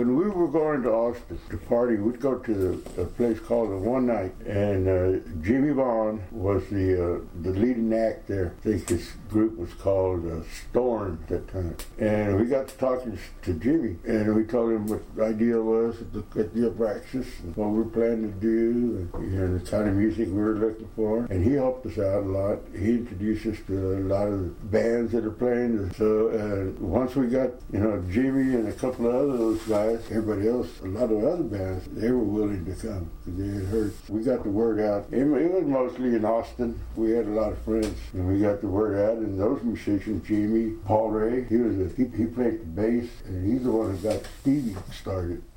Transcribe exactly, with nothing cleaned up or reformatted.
when we were going to Austin to party, we'd go to the, a place called the One Night, and uh, Jimmy Vaughn was the uh, the leading act there. I think his group was called uh, Storm at that time. And we got to talking to Jimmy, and we told him what the idea was at the, at the practice, and what we were planning to do, and you know, the kind of music we were looking for. And he helped us out a lot. He introduced us to a lot of the bands that are playing. So uh, once we got, you know, Jimmy and a couple of other those guys, everybody else, a lot of other bands, they were willing to come because they had heard. We got the word out. It, it was mostly in Austin. We had a lot of friends, and we got the word out. And those musicians, Jimmy, Paul Ray, he was a, he, he played the bass, and he's the one who got Stevie started.